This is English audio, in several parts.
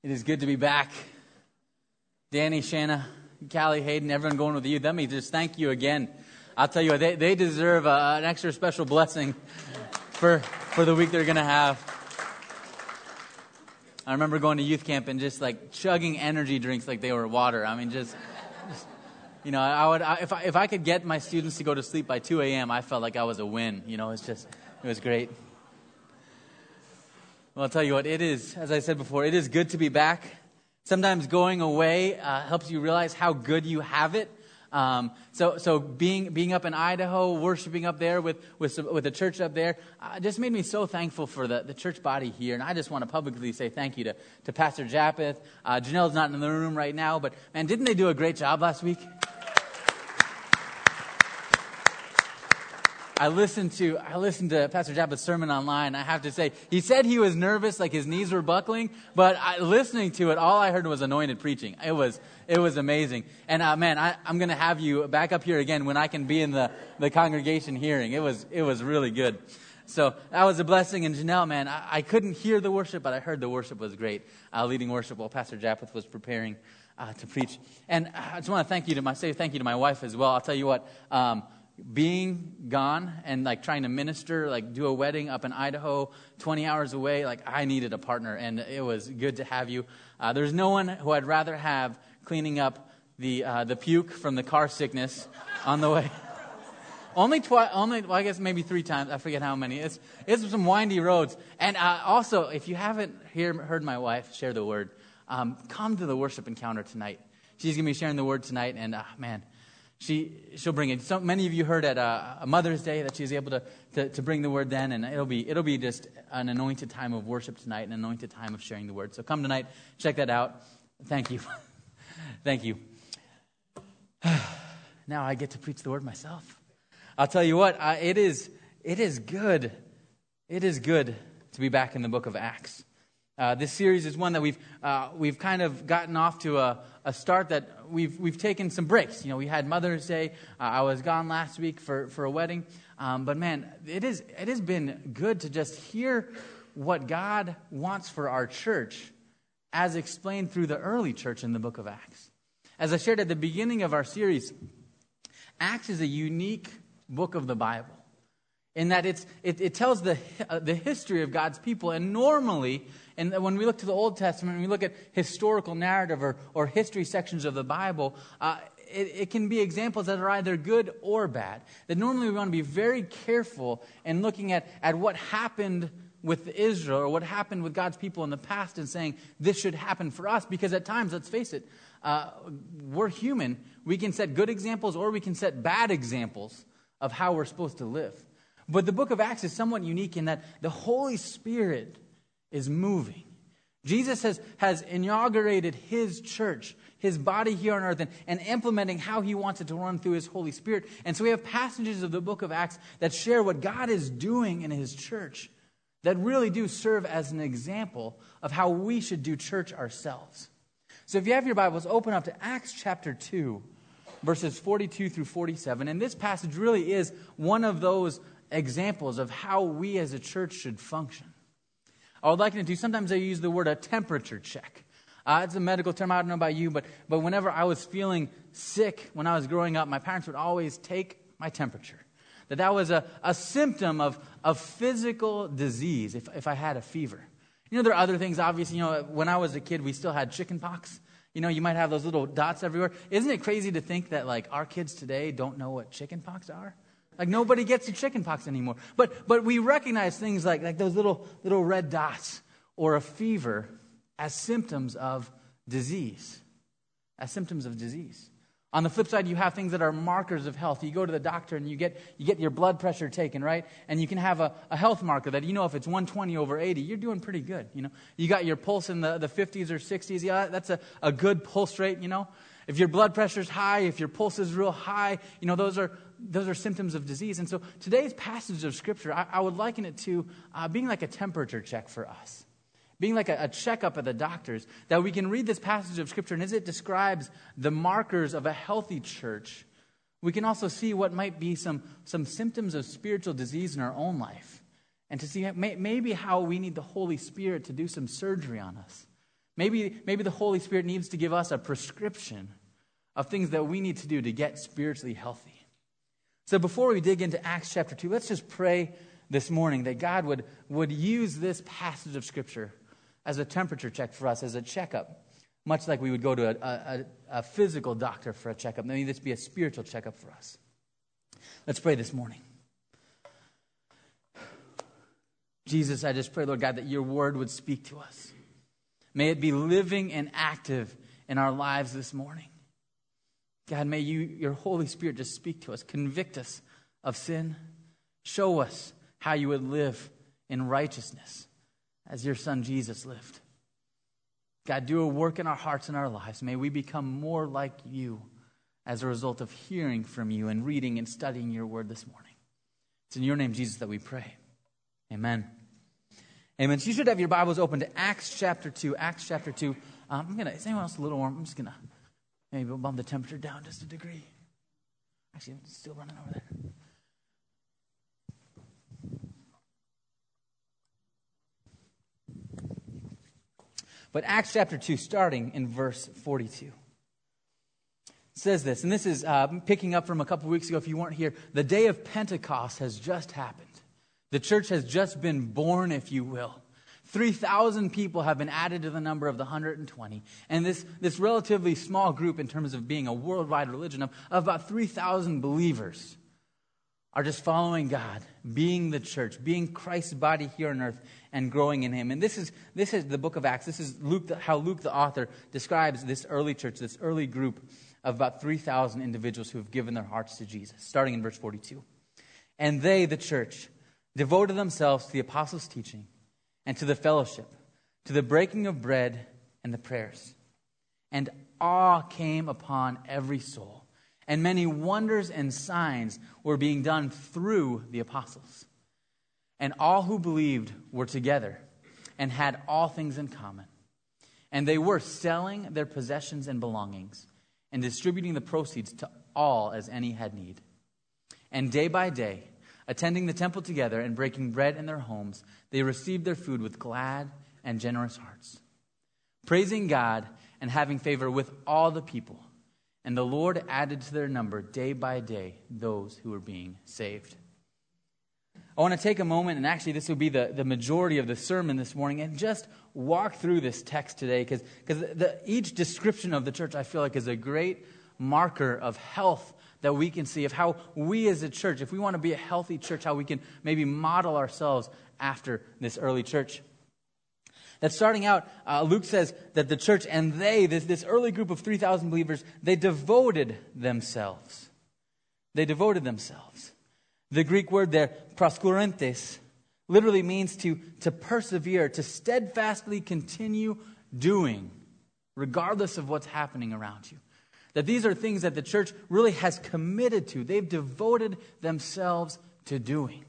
It is good to be back. Danny, Shanna, Callie, Hayden, everyone going with you. Let me just thank you again. I'll tell you what, they deserve an extra special blessing for the week they're going to have. I remember going to youth camp and just like chugging energy drinks like they were water. I mean, just you know, if I could get my students to go to sleep by 2 a.m., I felt like I was a win. You know, it was great. Well, I'll tell you what, it is, as I said before, it is good to be back. Sometimes going away helps you realize how good you have it. So being up in Idaho, worshiping up there with the church up there, just made me so thankful for the church body here. And I just want to publicly say thank you to Pastor Japheth. Janelle's not in the room right now, but man, didn't they do a great job last week? I listened to Pastor Japheth's sermon online. I have to say, he said he was nervous, like his knees were buckling, but listening to it, all I heard was anointed preaching. It was amazing. And man, I'm going to have you back up here again when I can be in the congregation hearing. It was really good. So that was a blessing. And Janelle, man, I couldn't hear the worship, but I heard the worship was great. Leading worship while Pastor Japheth was preparing to preach. And I just want to say thank you to my wife as well. I'll tell you what. Being gone and like trying to minister, like do a wedding up in Idaho, 20 hours away, like I needed a partner, and it was good to have you. There's no one who I'd rather have cleaning up the puke from the car sickness on the way. I guess maybe 3 times. I forget how many. It's some windy roads. And also, if you haven't heard my wife share the word, come to the worship encounter tonight. She's going to be sharing the word tonight, and man. She'll bring it. So many of you heard at a Mother's Day that she's able to bring the word then, and it'll be just an anointed time of worship tonight, an anointed time of sharing the word. So come tonight, check that out. Thank you, thank you. Now I get to preach the word myself. I'll tell you what, it is good. It is good to be back in the book of Acts. This series is one that we've kind of gotten off to a start that we've taken some breaks. You know, we had Mother's Day. I was gone last week for a wedding. But man, it has been good to just hear what God wants for our church as explained through the early church in the book of Acts. As I shared at the beginning of our series, Acts is a unique book of the Bible in that it tells the history of God's people. And normally, and when we look to the Old Testament, when we look at historical narrative or history sections of the Bible, it can be examples that are either good or bad. That normally we want to be very careful in looking at what happened with Israel or what happened with God's people in the past and saying this should happen for us. Because at times, let's face it, we're human. We can set good examples or we can set bad examples of how we're supposed to live. But the book of Acts is somewhat unique in that the Holy Spirit is moving. Jesus has inaugurated his church, his body here on earth, and implementing how he wants it to run through his Holy Spirit. And so we have passages of the book of Acts that share what God is doing in his church that really do serve as an example of how we should do church ourselves. So if you have your Bibles, open up to Acts chapter 2, verses 42 through 47. And this passage really is one of those examples of how we as a church should function. I would like to sometimes I use the word a temperature check. It's a medical term. I don't know about you, but whenever I was feeling sick when I was growing up, my parents would always take my temperature. That was a symptom of physical disease if I had a fever. You know, there are other things, obviously. You know, when I was a kid, we still had chicken pox. You know, you might have those little dots everywhere. Isn't it crazy to think that, like, our kids today don't know what chicken pox are? Like, nobody gets the chicken pox anymore. But we recognize things like those little red dots or a fever as symptoms of disease. As symptoms of disease. On the flip side, you have things that are markers of health. You go to the doctor and you get your blood pressure taken, right? And you can have a health marker that, you know, if it's 120 over 80, you're doing pretty good, you know. You got your pulse in the 50s or 60s. Yeah, that's a good pulse rate, you know. If your blood pressure's high, if your pulse is real high, you know, those are symptoms of disease. And so today's passage of Scripture, I would liken it to being like a temperature check for us. Being like a checkup at the doctor's, that we can read this passage of Scripture, and as it describes the markers of a healthy church, we can also see what might be some symptoms of spiritual disease in our own life, and to see maybe how we need the Holy Spirit to do some surgery on us. Maybe the Holy Spirit needs to give us a prescription of things that we need to do to get spiritually healthy. So before we dig into Acts chapter 2, let's just pray this morning that God would use this passage of Scripture as a temperature check for us, as a checkup, much like we would go to a physical doctor for a checkup. Maybe this be a spiritual checkup for us. Let's pray this morning. Jesus, I just pray, Lord God, that your word would speak to us. May it be living and active in our lives this morning. God, may your Holy Spirit just speak to us, convict us of sin, show us how you would live in righteousness as your Son Jesus lived. God, do a work in our hearts and our lives. May we become more like you as a result of hearing from you and reading and studying your word this morning. It's in your name, Jesus, that we pray. Amen. Amen. So you should have your Bibles open to Acts chapter 2. Acts chapter 2. Is anyone else a little warm? I'm just going to maybe bump the temperature down just a degree. Actually, it's still running over there. But Acts chapter 2, starting in verse 42. Says this, and this is picking up from a couple weeks ago if you weren't here. The day of Pentecost has just happened. The church has just been born, if you will. 3,000 people have been added to the number of the 120. And this relatively small group in terms of being a worldwide religion of about 3,000 believers are just following God, being the church, being Christ's body here on earth and growing in him. And this is the book of Acts. This is how Luke the author describes this early church, this early group of about 3,000 individuals who have given their hearts to Jesus, starting in verse 42. And they, the church, devoted themselves to the apostles' teaching and to the fellowship, to the breaking of bread and the prayers. And awe came upon every soul, and many wonders and signs were being done through the apostles. And all who believed were together and had all things in common. And they were selling their possessions and belongings and distributing the proceeds to all as any had need. And day by day, attending the temple together and breaking bread in their homes, they received their food with glad and generous hearts, praising God and having favor with all the people. And the Lord added to their number day by day those who were being saved. I want to take a moment, and actually this will be the majority of the sermon this morning, and just walk through this text today, because each description of the church, I feel like, is a great marker of health that we can see, of how we as a church, if we want to be a healthy church, how we can maybe model ourselves after this early church. That starting out, Luke says that the church and they, this early group of 3,000 believers, they devoted themselves. They devoted themselves. The Greek word there, proskurentes, literally means to persevere, to steadfastly continue doing, regardless of what's happening around you. That these are things that the church really has committed to. They've devoted themselves to doing.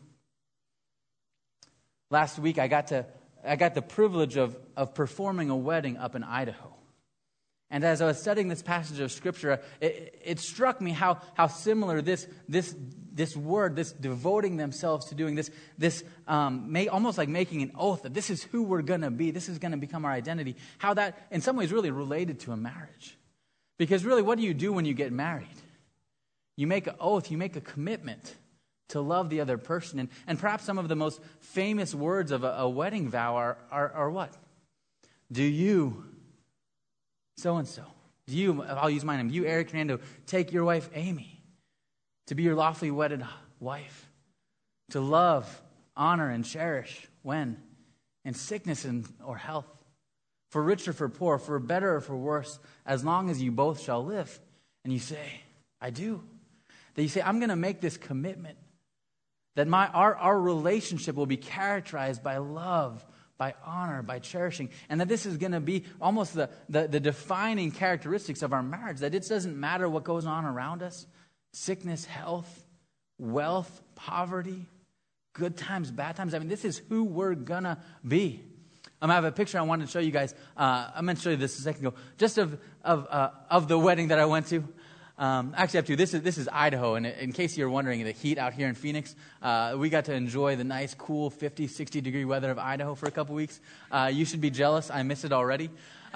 Last week, I got the privilege of performing a wedding up in Idaho. And as I was studying this passage of Scripture, it struck me how similar this word, this devoting themselves to doing this almost like making an oath that this is who we're going to be, this is going to become our identity, how that in some ways really related to a marriage. Because really, what do you do when you get married? You make an oath, you make a commitment to love the other person. And perhaps some of the most famous words of a wedding vow are what? Do you so-and-so? Do you, I'll use my name, you, Eric Hernando, take your wife, Amy, to be your lawfully wedded wife, to love, honor, and cherish when? In sickness or health, for rich or for poor, for better or for worse, as long as you both shall live. And you say, I do. That you say, I'm going to make this commitment that our relationship will be characterized by love, by honor, by cherishing, and that this is going to be almost the defining characteristics of our marriage, that it doesn't matter what goes on around us, sickness, health, wealth, poverty, good times, bad times. I mean, this is who we're going to be. I have a picture I wanted to show you guys. I meant to show you this a second ago, just of the wedding that I went to. Actually, I have two. This is Idaho, and in case you're wondering, the heat out here in Phoenix, we got to enjoy the nice, cool 50, 60-degree weather of Idaho for a couple weeks. You should be jealous. I miss it already.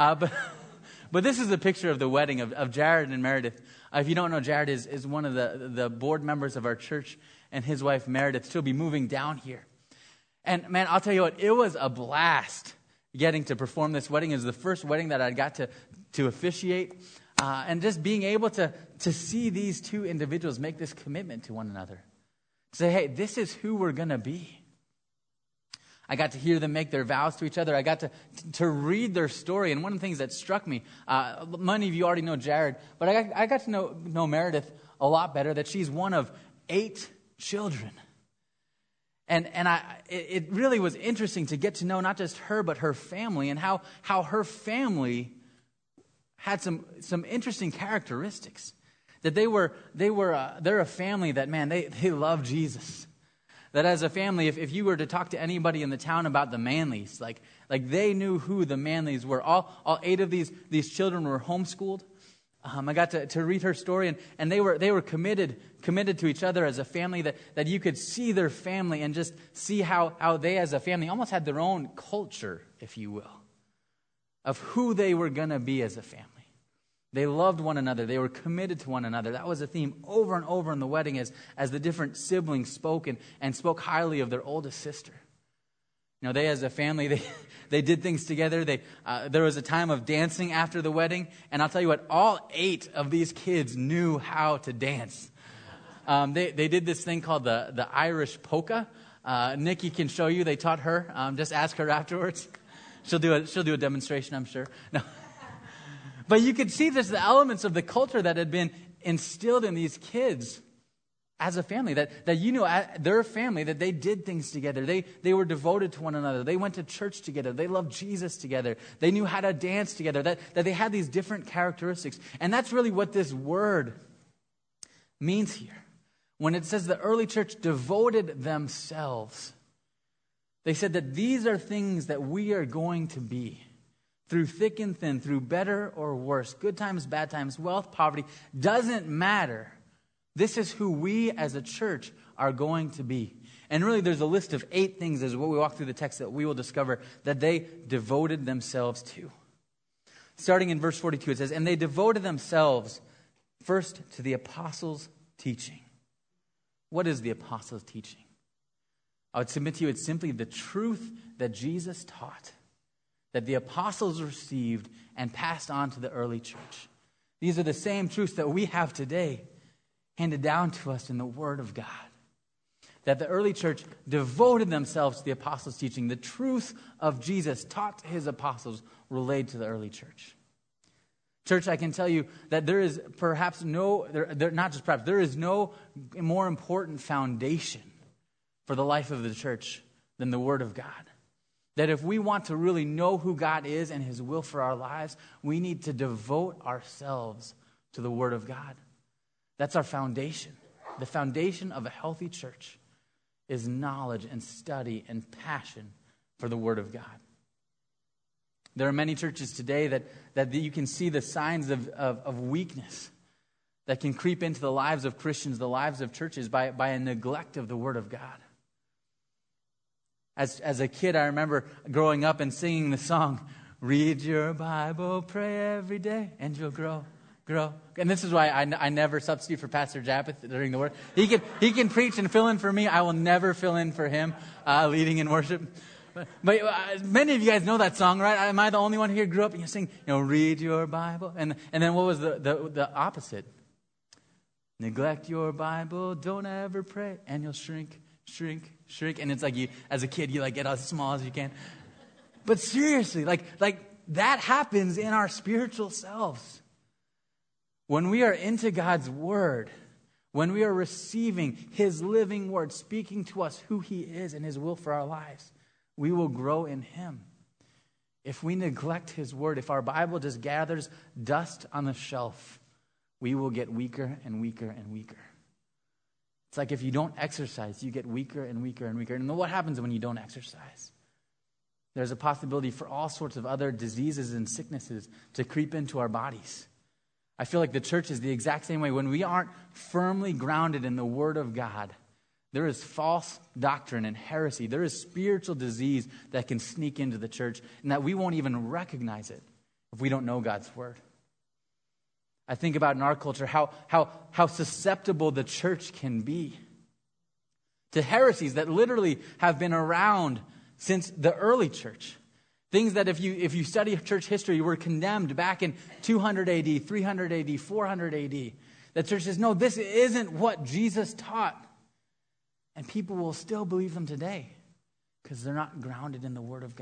But this is a picture of the wedding of Jared and Meredith. If you don't know, Jared is one of the board members of our church, and his wife, Meredith, she'll be moving down here. And, man, I'll tell you what, it was a blast getting to perform this wedding. It was the first wedding that I got to officiate. And just being able to see these two individuals make this commitment to one another. Say, hey, this is who we're going to be. I got to hear them make their vows to each other. I got to read their story. And one of the things that struck me, many of you already know Jared, but I got to know Meredith a lot better, that she's one of 8 children. And it really was interesting to get to know not just her, but her family, and how her family had some interesting characteristics. That they're a family that, man, they love Jesus. That as a family, if you were to talk to anybody in the town about the Manleys, like they knew who the Manleys were. All 8 of these children were homeschooled. I got to read her story, and they were committed to each other as a family, that you could see their family and just see how they as a family almost had their own culture, if you will, of who they were going to be as a family. They loved one another. They were committed to one another. That was a theme over and over in the wedding as the different siblings spoke and spoke highly of their oldest sister. You know, they as a family, they did things together. There was a time of dancing after the wedding. And I'll tell you what, all 8 of these kids knew how to dance. They did this thing called the Irish polka. Nikki can show you. They taught her. Just ask her afterwards. She'll do a demonstration, I'm sure. No. But you could see the elements of the culture that had been instilled in these kids as a family. That their family, that they did things together. They were devoted to one another. They went to church together. They loved Jesus together. They knew how to dance together. That they had these different characteristics. And that's really what this word means here. When it says the early church devoted themselves, they said that these are things that we are going to be. Through thick and thin, through better or worse, good times, bad times, wealth, poverty, doesn't matter. This is who we as a church are going to be. And really there's a list of 8 things as what we walk through the text that we will discover that they devoted themselves to. Starting in verse 42, it says, and they devoted themselves first to the apostles' teaching. What is the apostles' teaching? I would submit to you it's simply the truth that Jesus taught, that the apostles received and passed on to the early church. These are the same truths that we have today, handed down to us in the Word of God. That the early church devoted themselves to the apostles' teaching. The truth of Jesus taught to his apostles relayed to the early church. Church, I can tell you that there is perhaps there is no more important foundation for the life of the church than the Word of God. That if we want to really know who God is and his will for our lives, we need to devote ourselves to the Word of God. That's our foundation. The foundation of a healthy church is knowledge and study and passion for the Word of God. There are many churches today that you can see the signs of weakness that can creep into the lives of Christians, the lives of churches, by a neglect of the Word of God. As a kid, I remember growing up and singing the song, read your Bible, pray every day, and you'll grow. And this is why I never substitute for Pastor Japheth during the word. He can preach and fill in for me. I will never fill in for him leading in worship. But many of you guys know that song, right? Am I the only one here who grew up and you sing, read your Bible? And then what was the opposite? Neglect your Bible, don't ever pray, and you'll shrink. And it's like you, as a kid, you get as small as you can. But seriously, like that happens in our spiritual selves. When we are into God's Word, when we are receiving his living Word, speaking to us who he is and his will for our lives, we will grow in him. If we neglect his Word, if our Bible just gathers dust on the shelf, we will get weaker and weaker and weaker. It's like if you don't exercise, you get weaker and weaker and weaker. And what happens when you don't exercise? There's a possibility for all sorts of other diseases and sicknesses to creep into our bodies. I feel like the church is the exact same way. When we aren't firmly grounded in the Word of God, there is false doctrine and heresy. There is spiritual disease that can sneak into the church and that we won't even recognize it if we don't know God's Word. I think about in our culture how susceptible the church can be to heresies that literally have been around since the early church. Things that if you study church history were condemned back in 200 AD, 300 AD, 400 AD. The church says, no, this isn't what Jesus taught. And people will still believe them today because they're not grounded in the Word of God.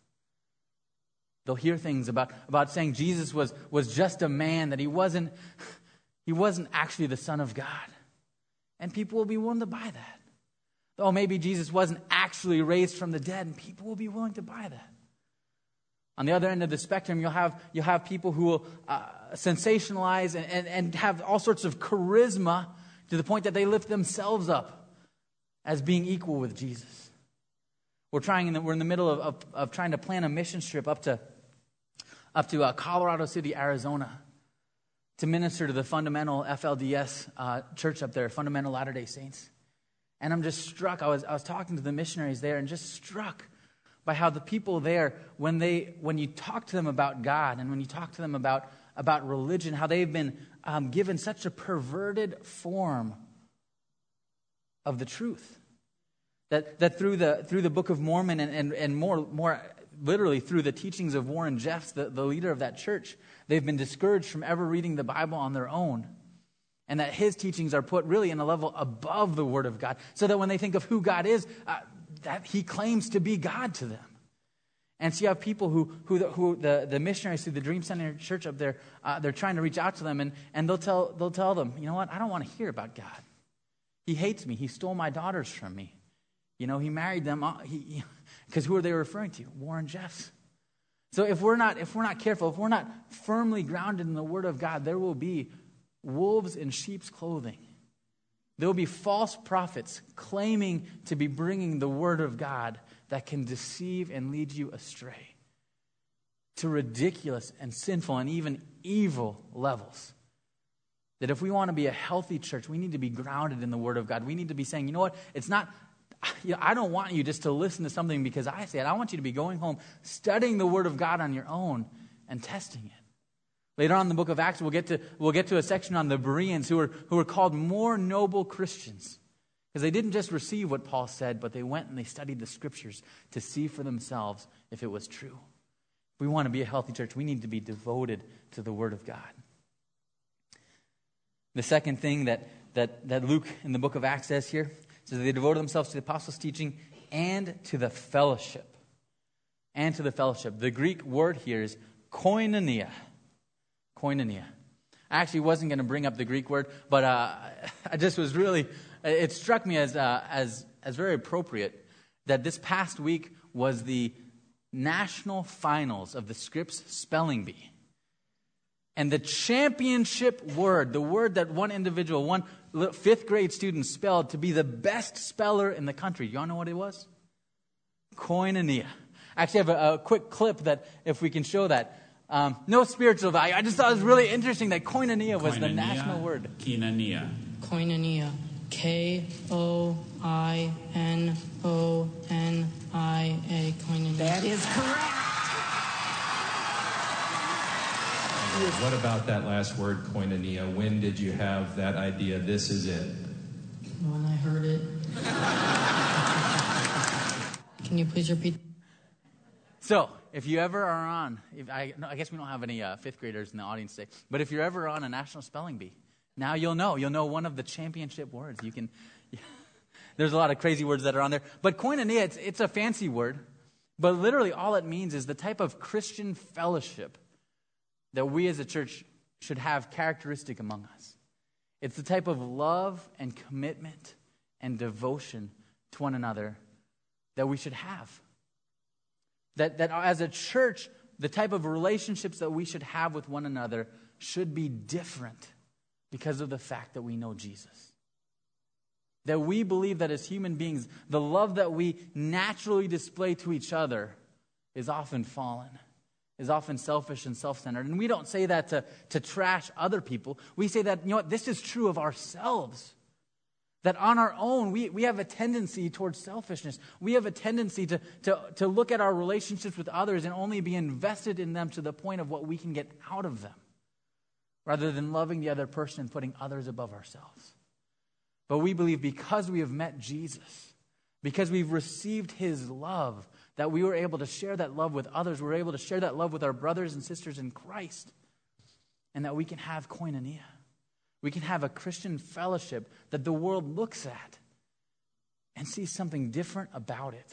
They'll hear things about saying Jesus was just a man, that he wasn't actually the Son of God. And people will be willing to buy that. Oh, maybe Jesus wasn't actually raised from the dead, and people will be willing to buy that. On the other end of the spectrum, you'll have people who will sensationalize and have all sorts of charisma to the point that they lift themselves up as being equal with Jesus. We're in the middle of trying to plan a mission trip up to Colorado City, Arizona, to minister to the fundamental FLDS church up there, Fundamental Latter-day Saints. And I'm just struck. I was talking to the missionaries there and just struck by how the people there, when you talk to them about God and when you talk to them about religion, how they've been given such a perverted form of the truth. That through the Book of Mormon and more literally through the teachings of Warren Jeffs, the leader of that church, they've been discouraged from ever reading the Bible on their own. And that his teachings are put really in a level above the Word of God, so that when they think of who God is, that he claims to be God to them. And so you have people who the missionaries through the Dream Center Church up there, they're trying to reach out to them, and they'll tell them, you know what, I don't want to hear about God. He hates me. He stole my daughters from me. He married them. Because who are they referring to? Warren Jeffs. So if we're not careful, if we're not firmly grounded in the Word of God, there will be wolves in sheep's clothing. There will be false prophets claiming to be bringing the Word of God that can deceive and lead you astray to ridiculous and sinful and even evil levels. That if we want to be a healthy church, we need to be grounded in the Word of God. We need to be saying, you know what, it's not, I don't want you just to listen to something because I say it. I want you to be going home, studying the Word of God on your own and testing it. Later on in the book of Acts, we'll get to a section on the Bereans who were called more noble Christians. Because they didn't just receive what Paul said, but they went and they studied the Scriptures to see for themselves if it was true. If we want to be a healthy church, we need to be devoted to the Word of God. The second thing that Luke in the book of Acts says here, says they devoted themselves to the apostles' teaching and to the fellowship. And to the fellowship. The Greek word here is koinonia. Koinonia. I actually wasn't going to bring up the Greek word, but I just was really, it struck me as very appropriate that this past week was the national finals of the Scripps Spelling Bee. And the championship word, the word that one individual, one fifth grade student spelled to be the best speller in the country. You all know what it was? Koinonia. I actually have a quick clip that if we can show that. No spiritual value. I just thought it was really interesting that koinonia was the national word. Koinonia. Koinonia. Koinonia. Koinonia. That is correct. What about that last word, koinonia? When did you have that idea? This is it. When I heard it. Can you please repeat? So, if you ever are on, I guess we don't have any fifth graders in the audience today, but if you're ever on a national spelling bee, now you'll know one of the championship words. There's a lot of crazy words that are on there, but koinonia, it's a fancy word, but literally all it means is the type of Christian fellowship that we as a church should have characteristic among us. It's the type of love and commitment and devotion to one another that we should have. That as a church, the type of relationships that we should have with one another should be different because of the fact that we know Jesus. That we believe that as human beings, the love that we naturally display to each other is often fallen. is often selfish and self-centered. And we don't say that to trash other people. We say that, this is true of ourselves. That on our own, we have a tendency towards selfishness. We have a tendency to look at our relationships with others and only be invested in them to the point of what we can get out of them, rather than loving the other person and putting others above ourselves. But we believe because we have met Jesus, because we've received his love, that we were able to share that love with others. We're able to share that love with our brothers and sisters in Christ. And that we can have koinonia. We can have a Christian fellowship that the world looks at and sees something different about it.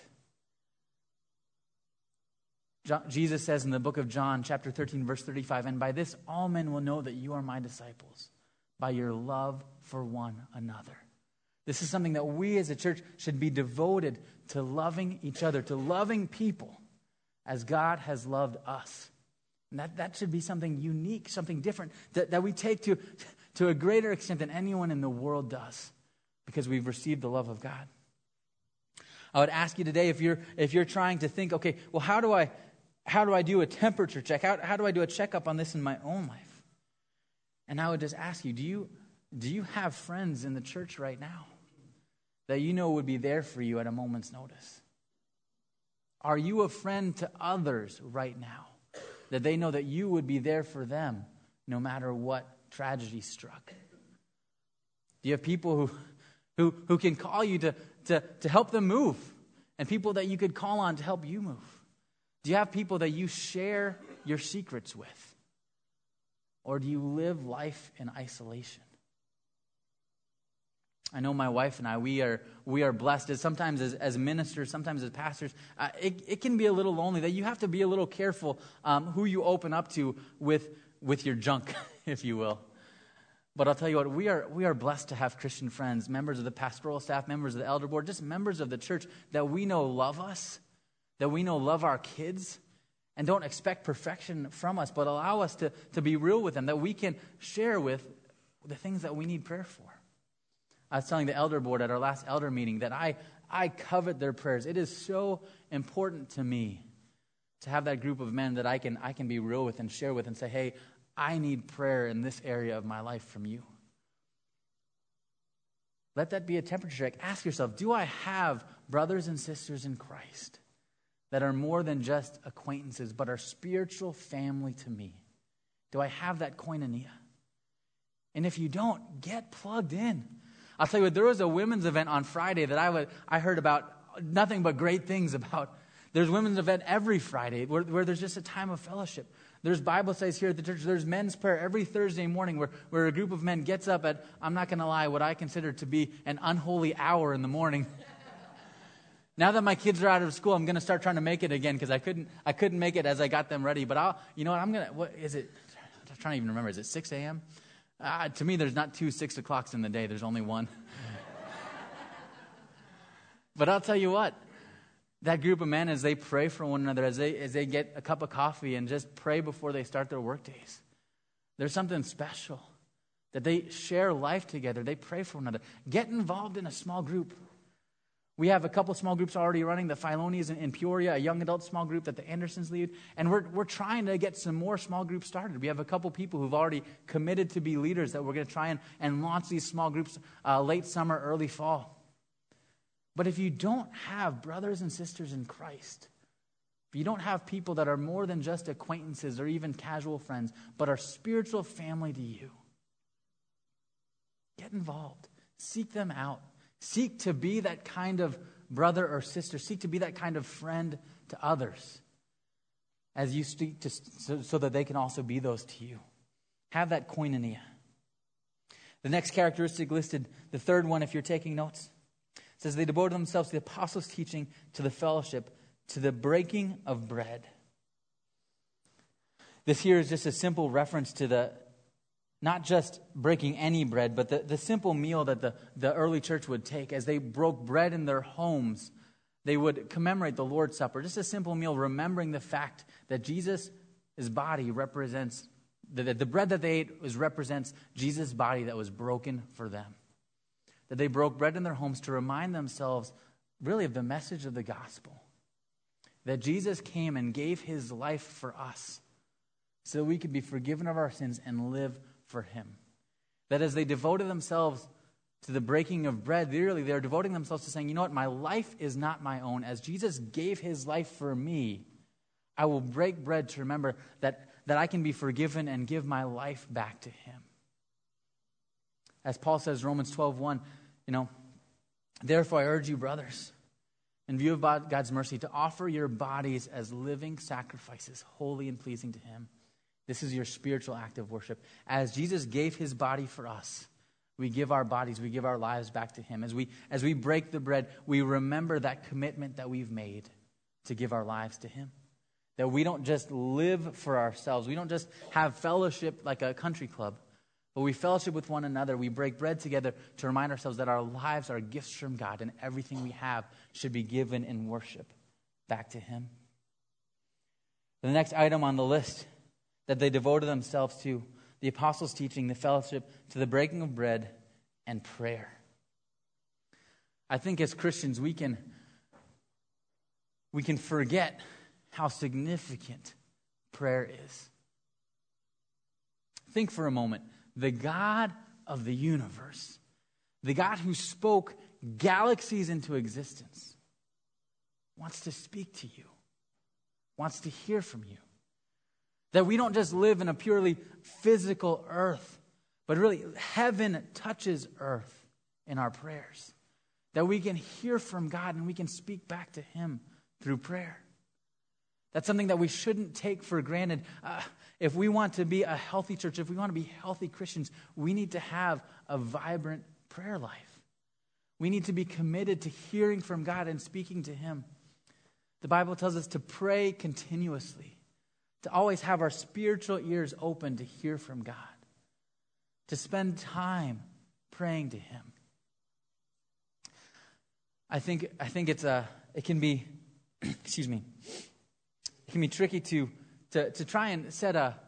Jesus says in the book of John, chapter 13, verse 35, "And by this all men will know that you are my disciples, by your love for one another." This is something that we as a church should be devoted to loving each other, to loving people as God has loved us. And that should be something unique, something different, that we take to a greater extent than anyone in the world does, because we've received the love of God. I would ask you today, if you're trying to think, okay, well, how do I do a temperature check? How do I do a checkup on this in my own life? And I would just ask you, do you have friends in the church right now that you know would be there for you at a moment's notice? Are you a friend to others right now that they know that you would be there for them no matter what tragedy struck? Do you have people who can call you to help them move, and people that you could call on to help you move? Do you have people that you share your secrets with? Or do you live life in isolation? I know my wife and I, we are blessed sometimes as ministers, sometimes as pastors. It can be a little lonely, that you have to be a little careful who you open up to with your junk, if you will. But I'll tell you what, we are blessed to have Christian friends, members of the pastoral staff, members of the elder board, just members of the church that we know love us, that we know love our kids, and don't expect perfection from us, but allow us to be real with them, that we can share with the things that we need prayer for. I was telling the elder board at our last elder meeting that I covet their prayers. It is so important to me to have that group of men that I can be real with and share with and say, hey, I need prayer in this area of my life from you. Let that be a temperature check. Ask yourself, do I have brothers and sisters in Christ that are more than just acquaintances, but are spiritual family to me? Do I have that koinonia? And if you don't, get plugged in. I'll tell you what, there was a women's event on Friday that I heard about nothing but great things about. There's women's event every Friday where there's just a time of fellowship. There's Bible studies here at the church. There's men's prayer every Thursday morning where a group of men gets up at, I'm not going to lie, what I consider to be an unholy hour in the morning. Now that my kids are out of school, I'm going to start trying to make it again because I couldn't make it as I got them ready. But what is it? I'm trying to even remember. Is it 6 a.m.? To me, there's not 2 6 o'clocks in the day. There's only one. But I'll tell you what. That group of men, as they pray for one another, as they get a cup of coffee and just pray before they start their work days, there's something special. That they share life together. They pray for one another. Get involved in a small group. We have a couple small groups already running. The Philonies in Peoria, a young adult small group that the Andersons lead. And we're trying to get some more small groups started. We have a couple people who've already committed to be leaders that we're going to try and launch these small groups late summer, early fall. But if you don't have brothers and sisters in Christ, if you don't have people that are more than just acquaintances or even casual friends, but are spiritual family to you, get involved. Seek them out. Seek to be that kind of brother or sister. Seek to be that kind of friend to others as you seek to, so that they can also be those to you. Have that koinonia. The next characteristic listed, the third one if you're taking notes, says they devoted themselves to the apostles' teaching, to the fellowship, to the breaking of bread. This here is just a simple reference to not just breaking any bread, but the simple meal that the early church would take. As they broke bread in their homes, they would commemorate the Lord's Supper. Just a simple meal, remembering the fact that Jesus' body represents, the bread that they ate represents Jesus' body that was broken for them. That they broke bread in their homes to remind themselves really of the message of the gospel. that Jesus came and gave his life for us so that we could be forgiven of our sins and live for him. That as they devoted themselves to the breaking of bread, literally they're devoting themselves to saying, you know what, my life is not my own. As Jesus gave his life for me, I will break bread to remember that I can be forgiven and give my life back to him. As Paul says, Romans 12:1, therefore I urge you, brothers, in view of God's mercy, to offer your bodies as living sacrifices, holy and pleasing to him. This is your spiritual act of worship. As Jesus gave his body for us, we give our bodies, we give our lives back to him. As we break the bread, we remember that commitment that we've made to give our lives to him. That we don't just live for ourselves. We don't just have fellowship like a country club, but we fellowship with one another. We break bread together to remind ourselves that our lives are gifts from God and everything we have should be given in worship back to him. The next item on the list that they devoted themselves to, the apostles' teaching, the fellowship, to the breaking of bread and prayer. I think as Christians we can forget how significant prayer is. Think for a moment. The God of the universe, the God who spoke galaxies into existence, wants to speak to you, wants to hear from you. That we don't just live in a purely physical earth, but really heaven touches earth in our prayers. That we can hear from God and we can speak back to him through prayer. That's something that we shouldn't take for granted. If we want to be a healthy church, if we want to be healthy Christians, we need to have a vibrant prayer life. We need to be committed to hearing from God and speaking to him. The Bible tells us to pray continuously, to always have our spiritual ears open to hear from God, to spend time praying to him. I think it can be, excuse me, it can be tricky to try and set a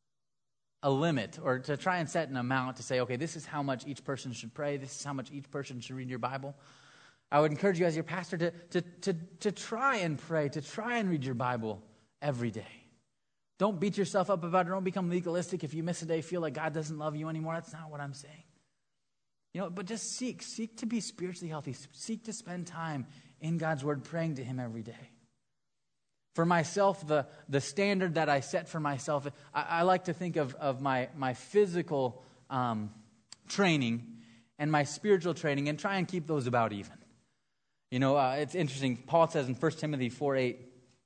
limit or to try and set an amount to say, okay, this is how much each person should pray. This is how much each person should read your Bible. I would encourage you as your pastor to try and pray, to try and read your Bible every day. Don't beat yourself up about it. Don't become legalistic. If you miss a day, feel like God doesn't love you anymore. That's not what I'm saying. But just seek to be spiritually healthy. Seek to spend time in God's word praying to him every day. For myself, the standard that I set for myself, I like to think of my physical training and my spiritual training and try and keep those about even. It's interesting. Paul says in 1 Timothy 4:8,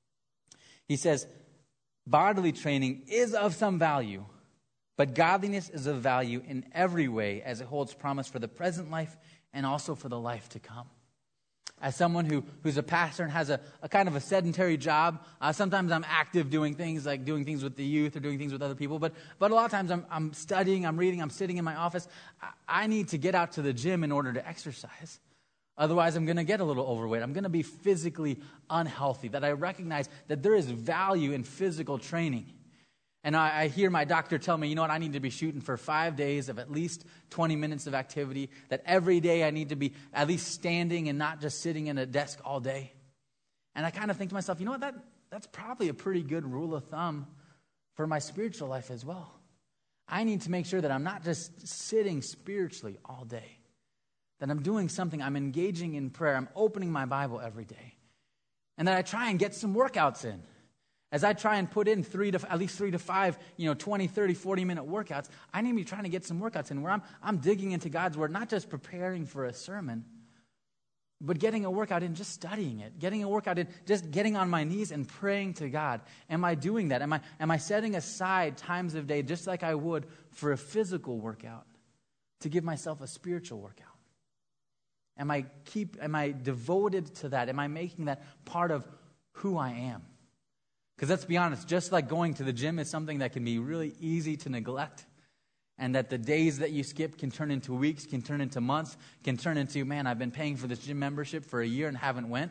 he says, bodily training is of some value, but godliness is of value in every way as it holds promise for the present life and also for the life to come. As someone who's a pastor and has a kind of a sedentary job, sometimes I'm active doing things like doing things with the youth or doing things with other people. But a lot of times I'm studying, I'm reading, I'm sitting in my office. I need to get out to the gym in order to exercise. Otherwise, I'm going to get a little overweight. I'm going to be physically unhealthy. That I recognize that there is value in physical training. And I hear my doctor tell me, I need to be shooting for 5 days of at least 20 minutes of activity, that every day I need to be at least standing and not just sitting in a desk all day. And I kind of think to myself, that's probably a pretty good rule of thumb for my spiritual life as well. I need to make sure that I'm not just sitting spiritually all day, that I'm doing something, I'm engaging in prayer, I'm opening my Bible every day, and that I try and get some workouts in. As I try and put in at least 3 to 5, 20, 30, 40-minute workouts, I need to be trying to get some workouts in where I'm digging into God's word, not just preparing for a sermon, but getting a workout in just studying it, getting a workout in just getting on my knees and praying to God. Am I doing that? Am I setting aside times of day just like I would for a physical workout to give myself a spiritual workout? Am I devoted to that? Am I making that part of who I am? Because let's be honest, just like going to the gym is something that can be really easy to neglect, and that the days that you skip can turn into weeks, can turn into months, can turn into, man, I've been paying for this gym membership for a year and haven't went.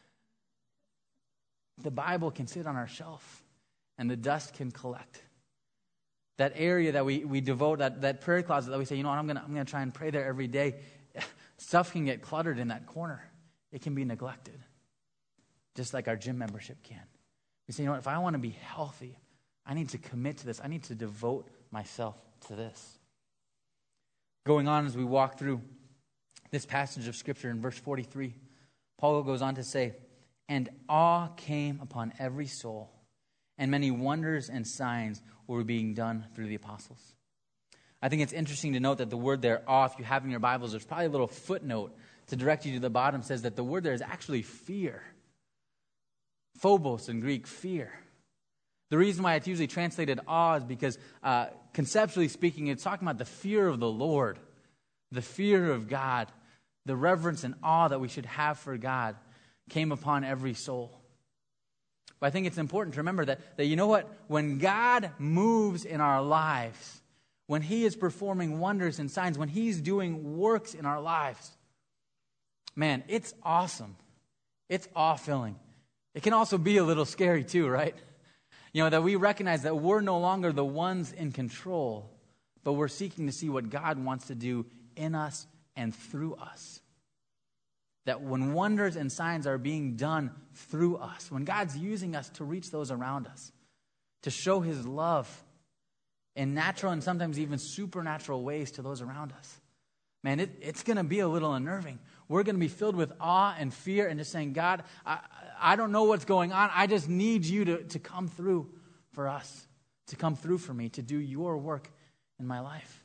The Bible can sit on our shelf, and the dust can collect. That area that we devote, that prayer closet that we say, I'm going to try and pray there every day, stuff can get cluttered in that corner. It can be neglected. just like our gym membership can. We say, you know what, if I want to be healthy, I need to commit to this. I need to devote myself to this. Going on as we walk through this passage of Scripture in verse 43, Paul goes on to say, and awe came upon every soul, and many wonders and signs were being done through the apostles. I think it's interesting to note that the word there, awe, if you have in your Bibles, there's probably a little footnote to direct you to the bottom, says that the word there is actually fear. Phobos in Greek, fear. The reason why it's usually translated awe is because conceptually speaking, it's talking about the fear of the Lord, the fear of God, the reverence and awe that we should have for God came upon every soul. But I think it's important to remember that you know what? When God moves in our lives, when He is performing wonders and signs, when He's doing works in our lives, man, it's awesome. It's awe-filling. It can also be a little scary too, right? You know, that we recognize that we're no longer the ones in control, but we're seeking to see what God wants to do in us and through us. That when wonders and signs are being done through us, when God's using us to reach those around us, to show His love in natural and sometimes even supernatural ways to those around us, man, it's going to be a little unnerving. We're going to be filled with awe and fear and just saying, God, I don't know what's going on. I just need you to come through for us, to come through for me, to do your work in my life.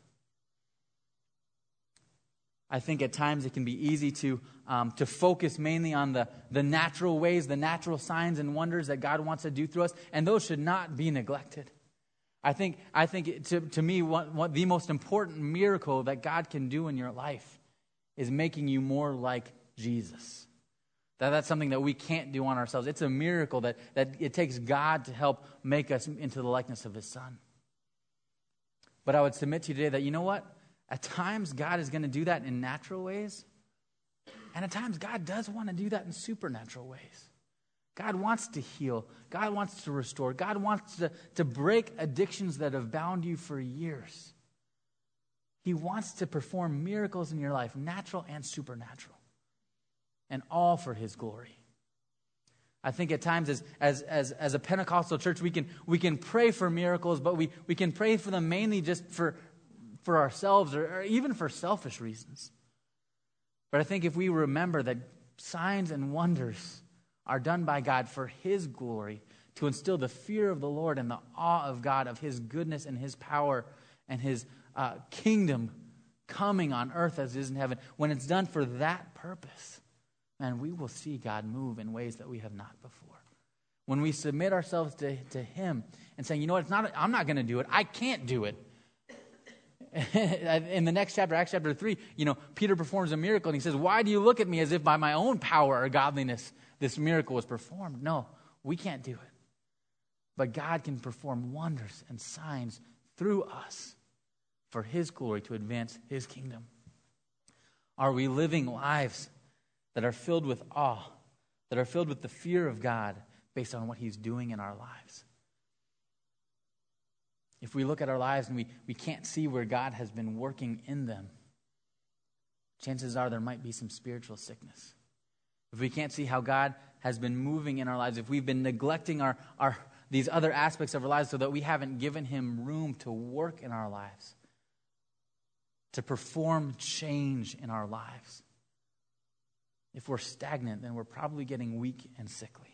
I think at times it can be easy to focus mainly on the natural ways, the natural signs and wonders that God wants to do through us, and those should not be neglected. I think to me, what the most important miracle that God can do in your life is making you more like Jesus. That's something that we can't do on ourselves. It's a miracle that it takes God to help make us into the likeness of His Son. But I would submit to you today that, you know what? At times, God is going to do that in natural ways. And at times, God does want to do that in supernatural ways. God wants to heal. God wants to restore. God wants to break addictions that have bound you for years. He wants to perform miracles in your life, natural and supernatural, and all for His glory. I think at times as a Pentecostal church, we can pray for miracles, but we can pray for them mainly just for ourselves or even for selfish reasons. But I think if we remember that signs and wonders are done by God for His glory, to instill the fear of the Lord and the awe of God, of His goodness and His power and His kingdom coming on earth as it is in heaven, when it's done for that purpose, man, we will see God move in ways that we have not before. When we submit ourselves to Him and saying, you know what, I'm not going to do it. I can't do it. In the next chapter, Acts chapter 3, Peter performs a miracle and he says, why do you look at me as if by my own power or godliness this miracle was performed? No, we can't do it. But God can perform wonders and signs through us for His glory, to advance His kingdom. Are we living lives that are filled with awe, that are filled with the fear of God based on what He's doing in our lives? If we look at our lives and we can't see where God has been working in them, chances are there might be some spiritual sickness. If we can't see how God has been moving in our lives, if we've been neglecting these other aspects of our lives so that we haven't given Him room to work in our lives, to perform change in our lives, if we're stagnant, then we're probably getting weak and sickly.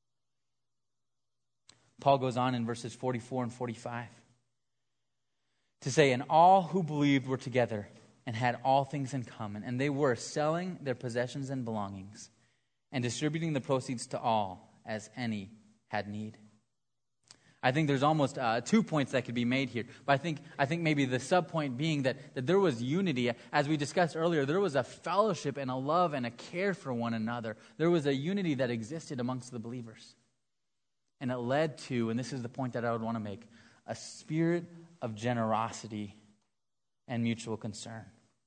Paul goes on in verses 44 and 45 to say, and all who believed were together and had all things in common, and they were selling their possessions and belongings and distributing the proceeds to all as any had need. I think there's almost 2 points that could be made here. But I think maybe the sub-point being that there was unity. As we discussed earlier, there was a fellowship and a love and a care for one another. There was a unity that existed amongst the believers. And it led to, and this is the point that I would want to make, a spirit of generosity and mutual concern.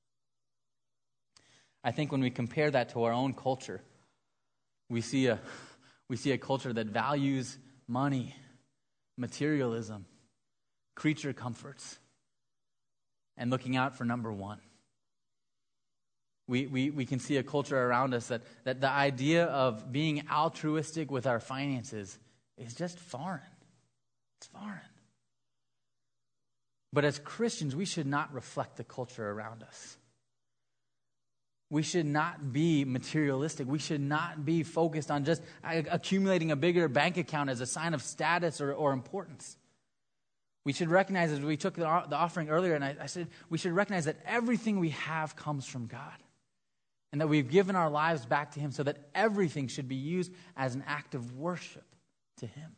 I think when we compare that to our own culture, we see a culture that values money, materialism, creature comforts, and looking out for number one. We can see a culture around us that the idea of being altruistic with our finances is just foreign. It's foreign. But as Christians, we should not reflect the culture around us. We should not be materialistic. We should not be focused on just accumulating a bigger bank account as a sign of status or importance. We should recognize, as we took the offering earlier, and I said, we should recognize that everything we have comes from God. And that we've given our lives back to Him so that everything should be used as an act of worship to Him.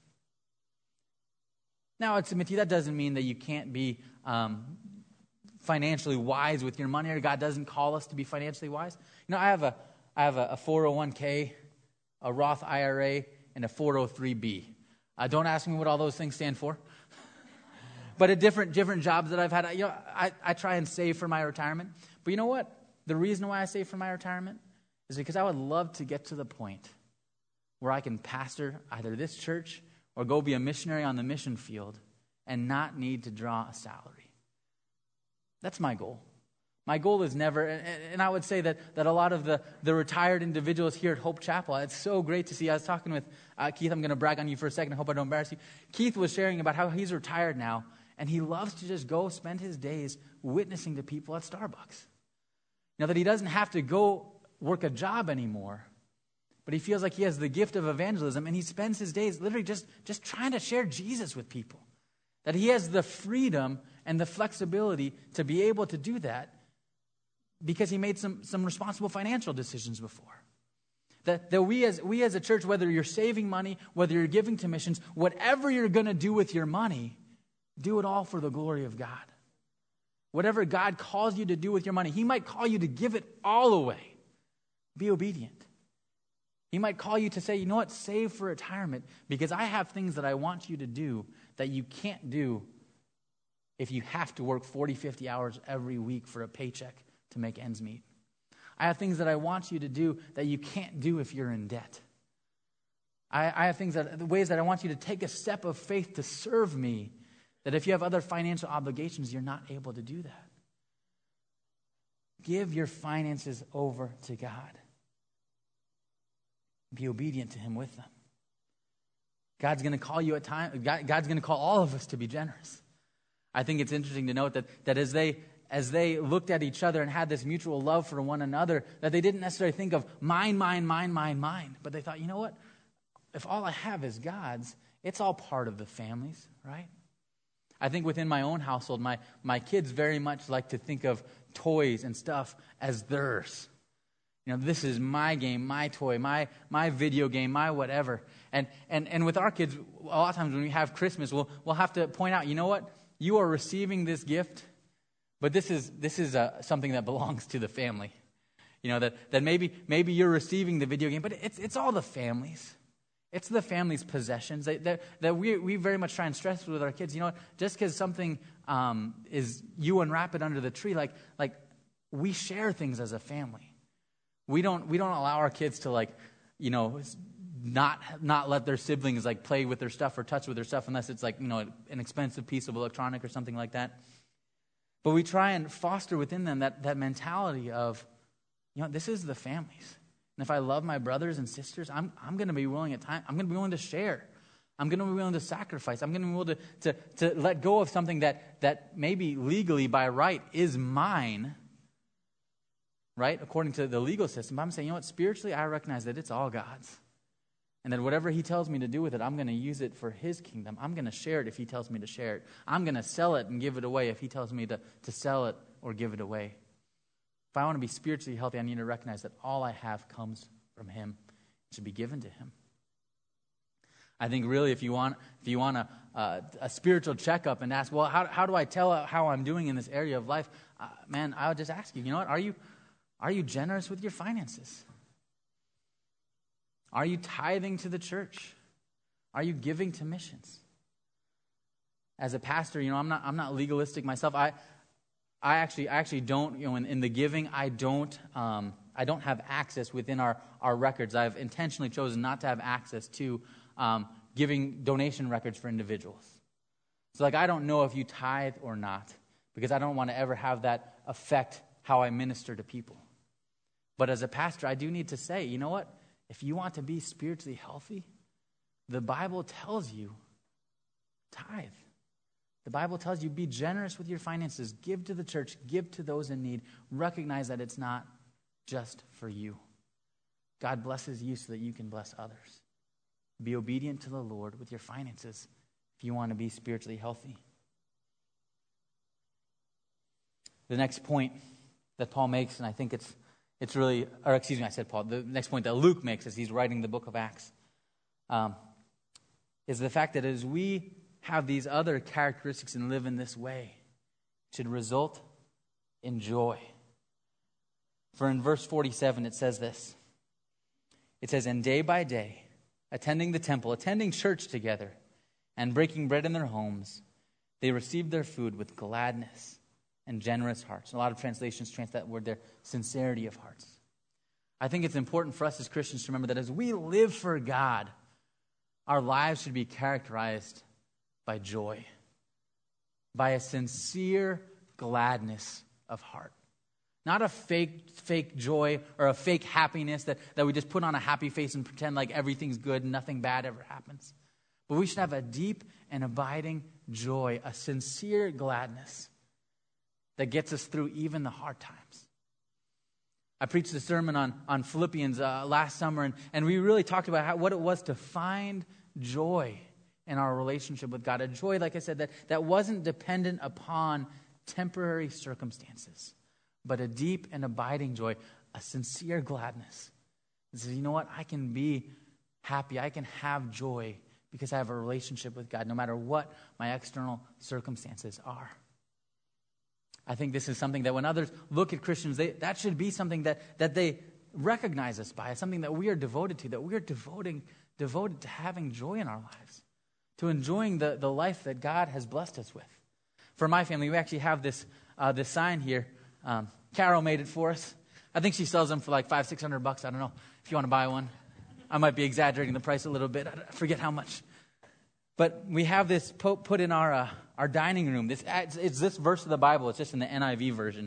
Now, I'd submit to you, that doesn't mean that you can't be financially wise with your money, or God doesn't call us to be financially wise. You know, I have a 401k, a Roth IRA, and a 403b. Don't ask me what all those things stand for. But at different jobs that I've had, I try and save for my retirement. But you know what? The reason why I save for my retirement is because I would love to get to the point where I can pastor either this church or go be a missionary on the mission field and not need to draw a salary. That's my goal. My goal is never, and I would say that a lot of the retired individuals here at Hope Chapel, it's so great to see. I was talking with Keith. I'm going to brag on you for a second. I hope I don't embarrass you. Keith was sharing about how he's retired now, and he loves to just go spend his days witnessing to people at Starbucks. You know, that he doesn't have to go work a job anymore, but he feels like he has the gift of evangelism, and he spends his days literally just trying to share Jesus with people. That he has the freedom and the flexibility to be able to do that because he made some responsible financial decisions before. That we as a church, whether you're saving money, whether you're giving to missions, whatever you're going to do with your money, do it all for the glory of God. Whatever God calls you to do with your money, He might call you to give it all away. Be obedient. He might call you to say, you know what, save for retirement because I have things that I want you to do that you can't do if you have to work 40, 50 hours every week for a paycheck to make ends meet. I have things that I want you to do that you can't do if you're in debt. I have ways that I want you to take a step of faith to serve me, that if you have other financial obligations, you're not able to do that. Give your finances over to God. Be obedient to Him with them. God's going to call you at times. God's going to call all of us to be generous. I think it's interesting to note that as they looked at each other and had this mutual love for one another, that they didn't necessarily think of mine, but they thought, you know what? If all I have is God's, it's all part of the family's, right? I think within my own household, my kids very much like to think of toys and stuff as theirs. You know, this is my game, my toy, my video game, my whatever. And with our kids, a lot of times when we have Christmas, we'll have to point out, you know what? You are receiving this gift, but this is something that belongs to the family. You know, that maybe you're receiving the video game, but it's all the family's. It's the family's possessions that we very much try and stress with our kids. You know what? Just because something is, you unwrap it under the tree, like we share things as a family. We don't allow our kids to not let their siblings play with their stuff or touch with their stuff unless it's an expensive piece of electronic or something like that. But we try and foster within them that mentality of, this is the family's. And if I love my brothers and sisters, I'm going to be willing at times. I'm going to be willing to share. I'm going to be willing to sacrifice. I'm going to be willing to let go of something that maybe legally by right is mine, right, according to the legal system. But I'm saying, spiritually, I recognize that it's all God's. And that whatever He tells me to do with it, I'm going to use it for His kingdom. I'm going to share it if He tells me to share it. I'm going to sell it and give it away if He tells me to sell it or give it away. If I want to be spiritually healthy, I need to recognize that all I have comes from Him. It should be given to Him. I think really if you want a spiritual checkup and ask, well, how do I tell how I'm doing in this area of life? I would just ask you, you know what? Are you generous with your finances? Are you tithing to the church? Are you giving to missions? As a pastor, I'm not legalistic myself. I actually don't, in the giving, I don't have access within our records. I've intentionally chosen not to have access to giving donation records for individuals. So I don't know if you tithe or not because I don't want to ever have that affect how I minister to people. But as a pastor, I do need to say, you know what? If you want to be spiritually healthy, the Bible tells you tithe. The Bible tells you be generous with your finances. Give to the church. Give to those in need. Recognize that it's not just for you. God blesses you so that you can bless others. Be obedient to the Lord with your finances if you want to be spiritually healthy. The next point that Paul makes, and I think it's really, or excuse me, I said Paul. The next point that Luke makes as he's writing the book of Acts is the fact that as we have these other characteristics and live in this way, it should result in joy. For in verse 47, it says this. It says, and day by day, attending the temple, attending church together, and breaking bread in their homes, they received their food with gladness and generous hearts. A lot of translations translate that word there, sincerity of hearts. I think it's important for us as Christians to remember that as we live for God, our lives should be characterized by joy, by a sincere gladness of heart. Not a fake joy or a fake happiness that we just put on a happy face and pretend like everything's good and nothing bad ever happens. But we should have a deep and abiding joy, a sincere gladness that gets us through even the hard times. I preached a sermon on Philippians last summer, and we really talked about what it was to find joy in our relationship with God. A joy, like I said, that wasn't dependent upon temporary circumstances, but a deep and abiding joy, a sincere gladness. It says, you know what? I can be happy. I can have joy because I have a relationship with God, no matter what my external circumstances are. I think this is something that when others look at Christians, that should be something that they recognize us by, something that we are devoted to, that we are devoted to having joy in our lives, to enjoying the life that God has blessed us with. For my family, we actually have this sign here. Carol made it for us. I think she sells them for like $500-600. I don't know if you want to buy one. I might be exaggerating the price a little bit. I forget how much. But we have this put in our dining room. It's this verse of the Bible. It's just in the NIV version.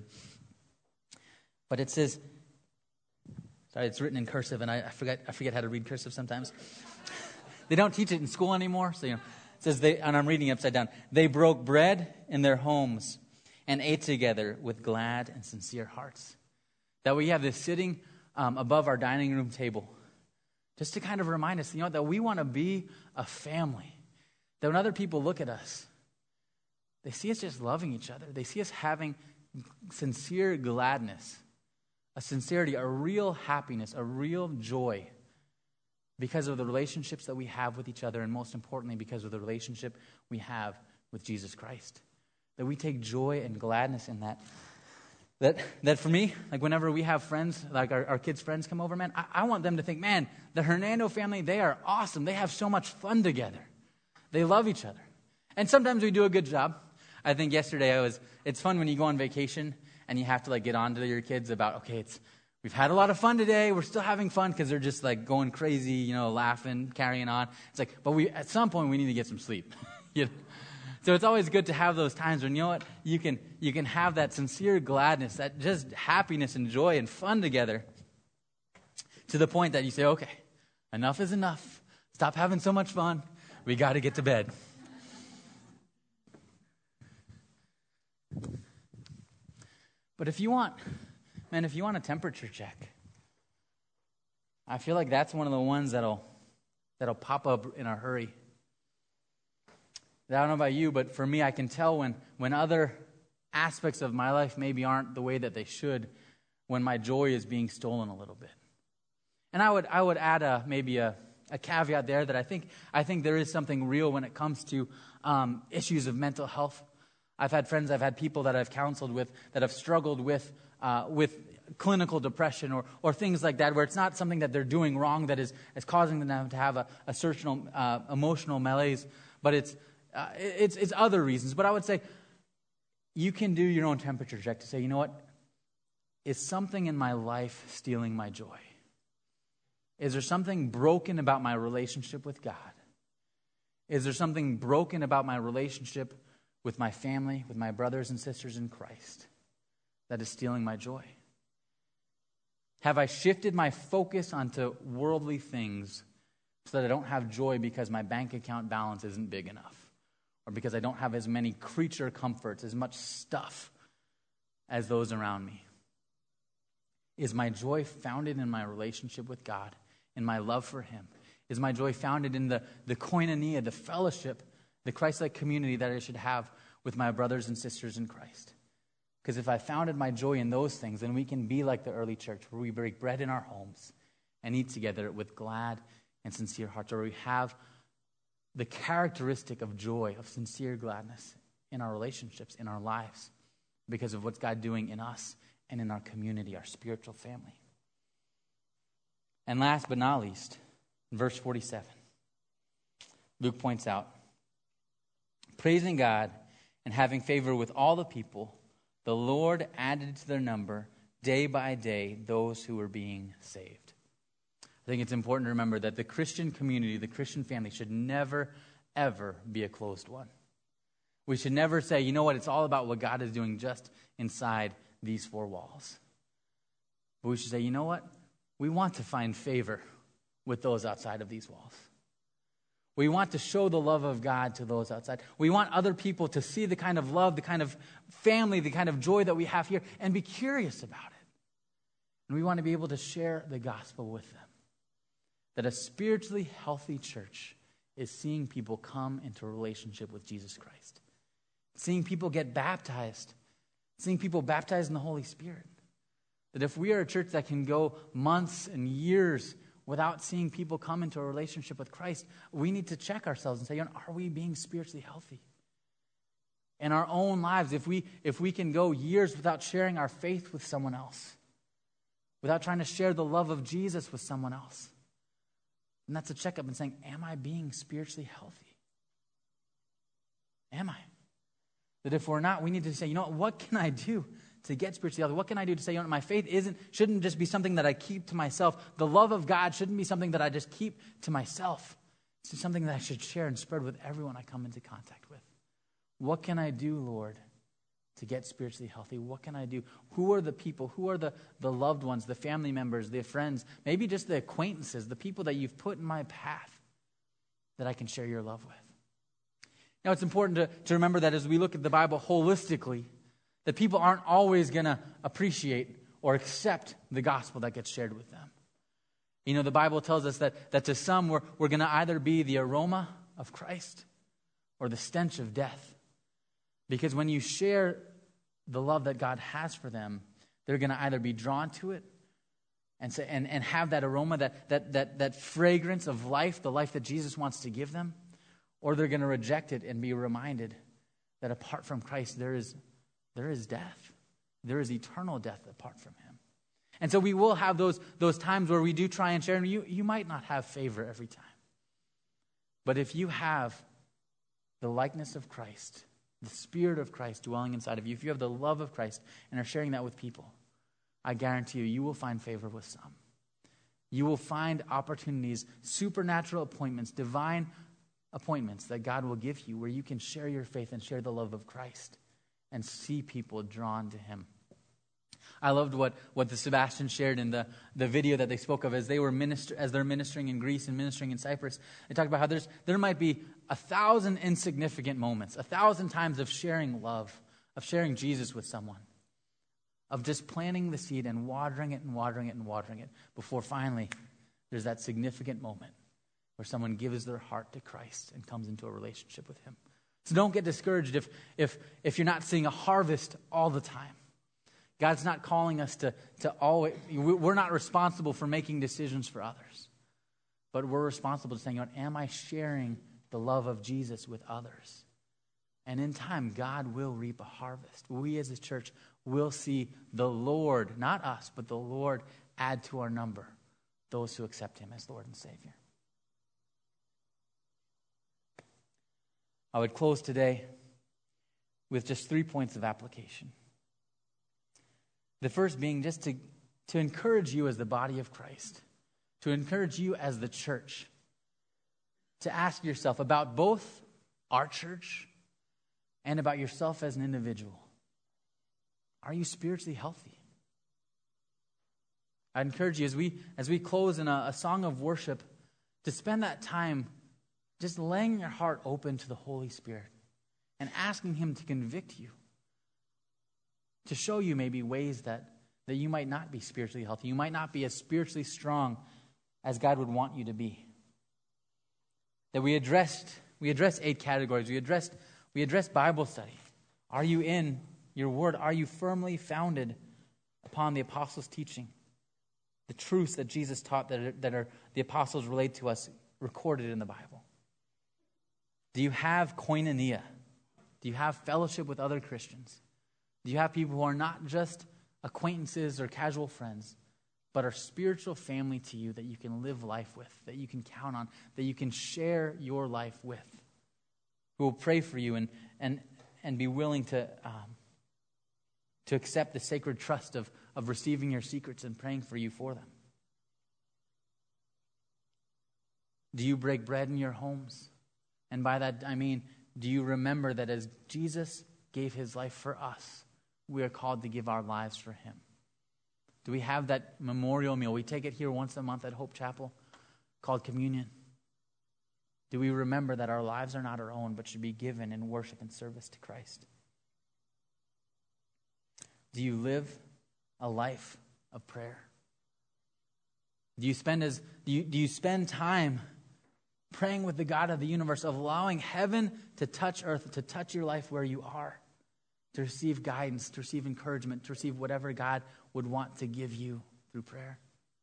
But it says, sorry, it's written in cursive, and I forget how to read cursive sometimes. They don't teach it in school anymore, so it says and I'm reading upside down. They broke bread in their homes and ate together with glad and sincere hearts. That we have this sitting above our dining room table, just to kind of remind us, that we want to be a family. That when other people look at us, they see us just loving each other. They see us having sincere gladness, a sincerity, a real happiness, a real joy because of the relationships that we have with each other, and most importantly, because of the relationship we have with Jesus Christ. That we take joy and gladness in that. That for me, like whenever we have friends, like our kids' friends come over, man, I want them to think, man, the Hernando family, they are awesome. They have so much fun together. They love each other. And sometimes we do a good job. I think yesterday it's fun when you go on vacation and you have to get on to your kids about, okay, we've had a lot of fun today. We're still having fun because they're just going crazy, laughing, carrying on. It's but at some point we need to get some sleep. So it's always good to have those times when, you can have that sincere gladness, that just happiness and joy and fun together to the point that you say, okay, enough is enough. Stop having so much fun. We got to get to bed. But if you want a temperature check, I feel like that's one of the ones that'll pop up in a hurry. I don't know about you, but for me, I can tell when other aspects of my life maybe aren't the way that they should, when my joy is being stolen a little bit. And I would add maybe a caveat there that I think there is something real when it comes to issues of mental health. I've had friends, I've had people that I've counseled with that have struggled with clinical depression or things like that, where it's not something that they're doing wrong that is causing them to have a certain emotional malaise, but it's other reasons. But I would say you can do your own temperature check to say, you know what? Is something in my life stealing my joy? Is there something broken about my relationship with God? Is there something broken about my relationship with my family, with my brothers and sisters in Christ, that is stealing my joy? Have I shifted my focus onto worldly things so that I don't have joy because my bank account balance isn't big enough? Or because I don't have as many creature comforts, as much stuff as those around me? Is my joy founded in my relationship with God, in my love for Him? Is my joy founded in the koinonia, the fellowship, the Christ-like community that I should have with my brothers and sisters in Christ? Because if I founded my joy in those things, then we can be like the early church, where we break bread in our homes and eat together with glad and sincere hearts, where we have the characteristic of joy, of sincere gladness in our relationships, in our lives, because of what's God doing in us and in our community, our spiritual family. And last but not least, in verse 47, Luke points out, praising God and having favor with all the people, the Lord added to their number day by day those who were being saved. I think it's important to remember that the Christian community, the Christian family, should never, ever be a closed one. We should never say, you know what, it's all about what God is doing just inside these four walls. But we should say, you know what, we want to find favor with those outside of these walls. We want to show the love of God to those outside. We want other people to see the kind of love, the kind of family, the kind of joy that we have here, and be curious about it. And we want to be able to share the gospel with them. That a spiritually healthy church is seeing people come into a relationship with Jesus Christ. Seeing people get baptized. Seeing people baptized in the Holy Spirit. That if we are a church that can go months and years without seeing people come into a relationship with Christ, we need to check ourselves and say, are we being spiritually healthy? In our own lives, if we can go years without sharing our faith with someone else, without trying to share the love of Jesus with someone else, and that's a checkup and saying, am I being spiritually healthy? Am I? That if we're not, we need to say, what can I do to get spiritually healthy? What can I do to say, my faith shouldn't just be something that I keep to myself. The love of God shouldn't be something that I just keep to myself. It's something that I should share and spread with everyone I come into contact with. What can I do, Lord, to get spiritually healthy? What can I do? Who are the people? Who are the loved ones, the family members, the friends, maybe just the acquaintances, the people that you've put in my path that I can share your love with? Now, it's important to remember that as we look at the Bible holistically, that people aren't always going to appreciate or accept the gospel that gets shared with them. The Bible tells us that to some, we're going to either be the aroma of Christ or the stench of death. Because when you share the love that God has for them, they're going to either be drawn to it and have that aroma, that fragrance of life, the life that Jesus wants to give them, or they're going to reject it and be reminded that apart from Christ, there is death. There is eternal death apart from Him. And so we will have those times where we do try and share, and you might not have favor every time. But if you have the likeness of Christ, the Spirit of Christ dwelling inside of you, if you have the love of Christ and are sharing that with people, I guarantee you will find favor with some. You will find opportunities, supernatural appointments, divine appointments that God will give you where you can share your faith and share the love of Christ and see people drawn to Him. I loved what the Sebastian shared in the video that they spoke of as they're ministering in Greece and ministering in Cyprus. They talked about how there might be 1,000 insignificant moments, 1,000 times of sharing love, of sharing Jesus with someone, of just planting the seed and watering it and watering it and watering it before finally there's that significant moment where someone gives their heart to Christ and comes into a relationship with Him. So don't get discouraged if you're not seeing a harvest all the time. God's not calling us to always, we're not responsible for making decisions for others. But we're responsible to saying, am I sharing the love of Jesus with others? And in time, God will reap a harvest. We as a church will see the Lord, not us, but the Lord add to our number those who accept Him as Lord and Savior. I would close today with just 3 points of application. The first being just to encourage you as the body of Christ, to encourage you as the church, to ask yourself about both our church and about yourself as an individual. Are you spiritually healthy? I encourage you as we close in a song of worship to spend that time just laying your heart open to the Holy Spirit and asking Him to convict you, to show you maybe ways that you might not be spiritually healthy. You might not be as spiritually strong as God would want you to be. That we addressed 8 categories. We addressed Bible study. Are you in your word? Are you firmly founded upon the apostles' teaching? The truths that Jesus taught that are the apostles relate to us, recorded in the Bible. Do you have koinonia? Do you have fellowship with other Christians? Do you have people who are not just acquaintances or casual friends, but are spiritual family to you that you can live life with, that you can count on, that you can share your life with, who will pray for you and be willing to accept the sacred trust of receiving your secrets and praying for you for them? Do you break bread in your homes? And by that I mean, do you remember that as Jesus gave His life for us, we are called to give our lives for Him? Do we have that memorial meal? We take it here once a month at Hope Chapel called communion. Do we remember that our lives are not our own, but should be given in worship and service to Christ? Do you live a life of prayer? Do you spend time praying with the God of the universe, of allowing heaven to touch earth, to touch your life where you are, to receive guidance, to receive encouragement, to receive whatever God would want to give you through prayer?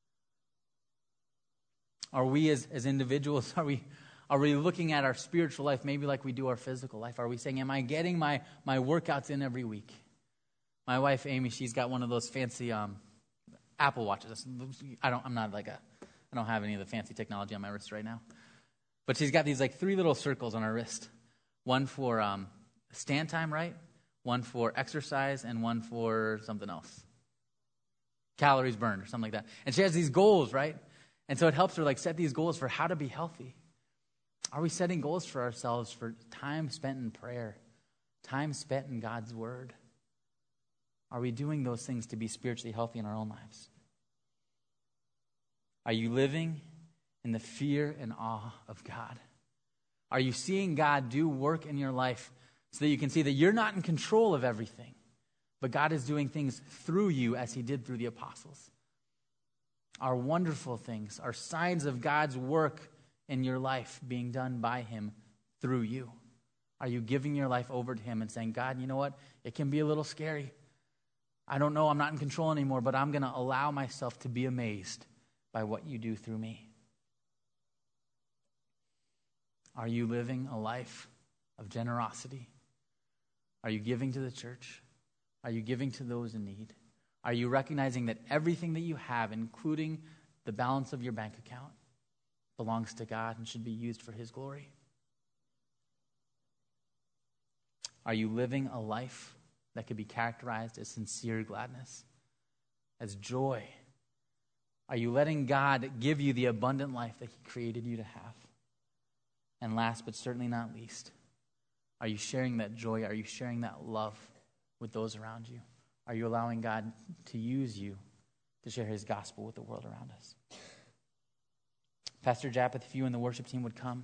Are we as individuals, are we looking at our spiritual life maybe like we do our physical life? Are we saying, am I getting my workouts in every week? My wife, Amy, she's got one of those fancy Apple Watches. I don't have any of the fancy technology on my wrist right now. But she's got these 3 little circles on her wrist. One for stand time, right? One for exercise, and one for something else. Calories burned or something like that. And she has these goals, right? And so it helps her set these goals for how to be healthy. Are we setting goals for ourselves for time spent in prayer, time spent in God's word? Are we doing those things to be spiritually healthy in our own lives? Are you living in the fear and awe of God? Are you seeing God do work in your life so that you can see that you're not in control of everything, but God is doing things through you as He did through the apostles? Are wonderful things, are signs of God's work in your life being done by Him through you? Are you giving your life over to Him and saying, God, you know what? It can be a little scary. I don't know, I'm not in control anymore, but I'm going to allow myself to be amazed by what you do through me. Are you living a life of generosity? Are you giving to the church? Are you giving to those in need? Are you recognizing that everything that you have, including the balance of your bank account, belongs to God and should be used for His glory? Are you living a life that could be characterized as sincere gladness, as joy? Are you letting God give you the abundant life that He created you to have? And last but certainly not least, are you sharing that joy? Are you sharing that love with those around you? Are you allowing God to use you to share His gospel with the world around us? Pastor Japheth, if you and the worship team would come.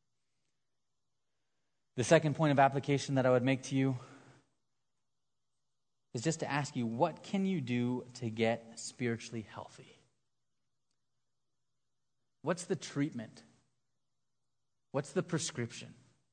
The second point of application that I would make to you is just to ask you, what can you do to get spiritually healthy? What's the treatment? What's the prescription?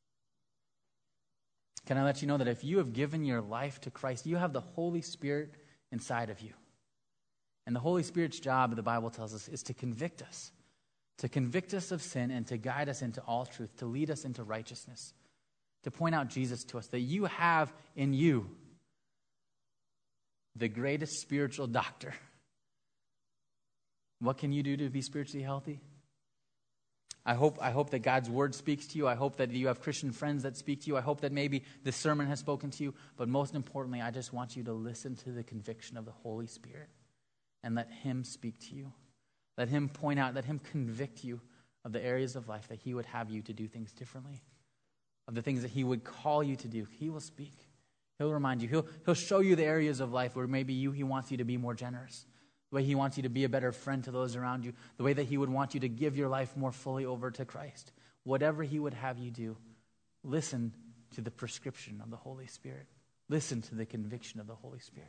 Can I let you know that if you have given your life to Christ, you have the Holy Spirit inside of you. And the Holy Spirit's job, the Bible tells us, is to convict us of sin and to guide us into all truth, to lead us into righteousness, to point out Jesus to us, that you have in you the greatest spiritual doctor. What can you do to be spiritually healthy? I hope that God's word speaks to you. I hope that you have Christian friends that speak to you. I hope that maybe this sermon has spoken to you. But most importantly, I just want you to listen to the conviction of the Holy Spirit and let Him speak to you. Let Him point out, let Him convict you of the areas of life that He would have you to do things differently, of the things that He would call you to do. He will speak. He'll remind you. He'll show you the areas of life where maybe He wants you to be more generous the way He wants you to be a better friend to those around you, the way that He would want you to give your life more fully over to Christ. Whatever He would have you do, listen to the prescription of the Holy Spirit. Listen to the conviction of the Holy Spirit.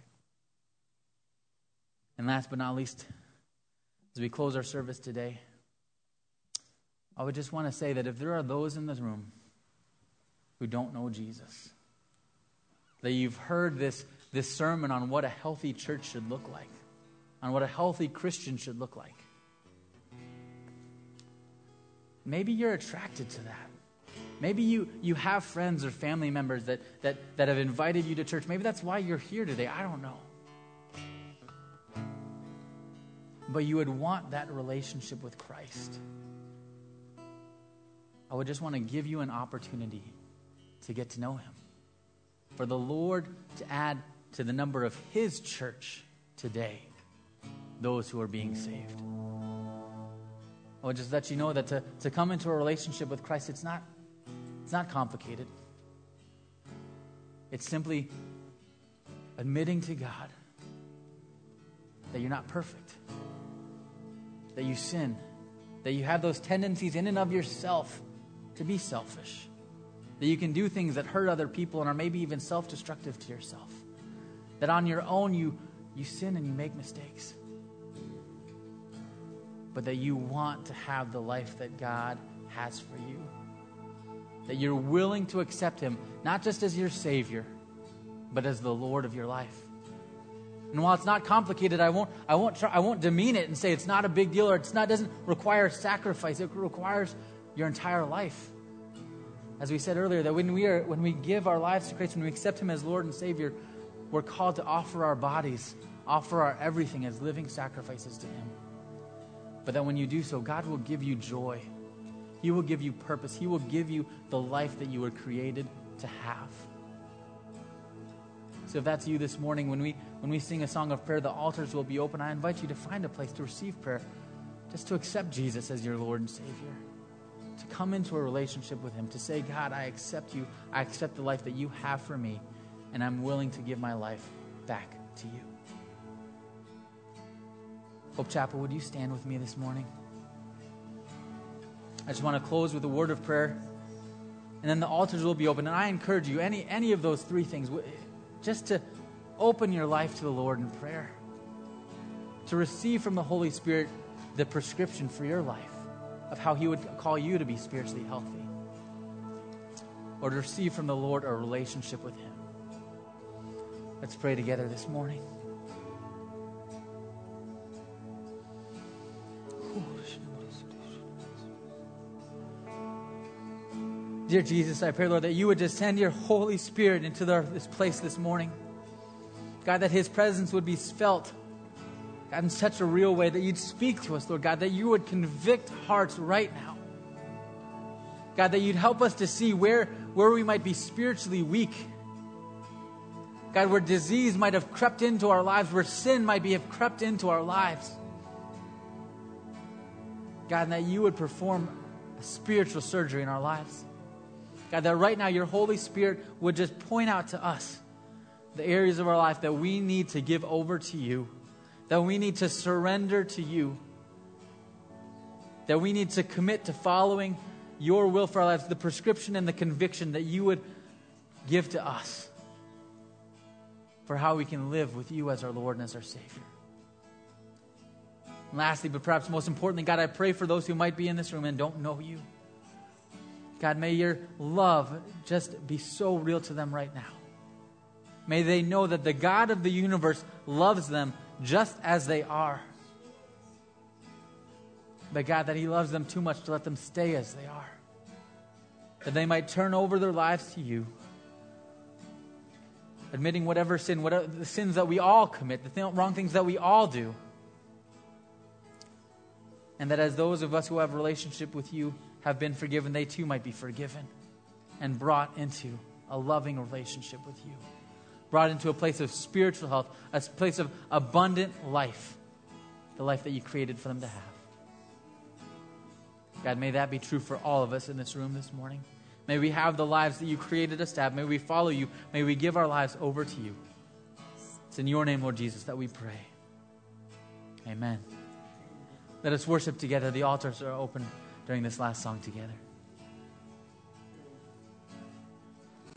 And last but not least, as we close our service today, I would just want to say that if there are those in this room who don't know Jesus, that you've heard this sermon on what a healthy church should look like, on what a healthy Christian should look like, maybe you're attracted to that. Maybe you have friends or family members that have invited you to church. Maybe that's why you're here today. I don't know. But you would want that relationship with Christ. I would just want to give you an opportunity to get to know Him. For the Lord to add to the number of His church today those who are being saved. I would just let you know that to come into a relationship with Christ, it's not complicated. It's simply admitting to God that you're not perfect, that you sin, that you have those tendencies in and of yourself to be selfish, that you can do things that hurt other people and are maybe even self-destructive to yourself, that on your own you sin and you make mistakes, but that you want to have the life that God has for you, that you're willing to accept Him not just as your Savior, but as the Lord of your life. And while it's not complicated, I won't demean it and say it's not a big deal or doesn't require sacrifice. It requires your entire life. As we said earlier, that when we give our lives to Christ, when we accept Him as Lord and Savior, we're called to offer our bodies, offer our everything as living sacrifices to Him. But that when you do so, God will give you joy. He will give you purpose. He will give you the life that you were created to have. So if that's you this morning, when we sing a song of prayer, the altars will be open. I invite you to find a place to receive prayer, just to accept Jesus as your Lord and Savior, to come into a relationship with Him, to say, God, I accept you. I accept the life that you have for me, and I'm willing to give my life back to you. Hope Chapel, would you stand with me this morning? I just want to close with a word of prayer, and then the altars will be open. And I encourage you, any of those three things, just to open your life to the Lord in prayer, to receive from the Holy Spirit the prescription for your life of how He would call you to be spiritually healthy, or to receive from the Lord a relationship with Him. Let's pray together this morning. Dear Jesus, I pray, Lord, that you would just send your Holy Spirit into this place this morning. God, that His presence would be felt, God, in such a real way, that you'd speak to us, Lord God, that you would convict hearts right now. God, that you'd help us to see where we might be spiritually weak. God, where disease might have crept into our lives, where sin might have crept into our lives. God, and that you would perform a spiritual surgery in our lives. God, that right now your Holy Spirit would just point out to us the areas of our life that we need to give over to you, that we need to surrender to you, that we need to commit to following your will for our lives, the prescription and the conviction that you would give to us for how we can live with you as our Lord and as our Savior. And lastly, but perhaps most importantly, God, I pray for those who might be in this room and don't know you. God, may your love just be so real to them right now. May they know that the God of the universe loves them just as they are. But God, that He loves them too much to let them stay as they are. That they might turn over their lives to you, admitting whatever sin, whatever the sins that we all commit, the wrong things that we all do. And that as those of us who have a relationship with you have been forgiven, they too might be forgiven and brought into a loving relationship with you. Brought into a place of spiritual health, a place of abundant life, the life that you created for them to have. God, may that be true for all of us in this room this morning. May we have the lives that you created us to have. May we follow you. May we give our lives over to you. It's in your name, Lord Jesus, that we pray. Amen. Let us worship together. The altars are open during this last song together.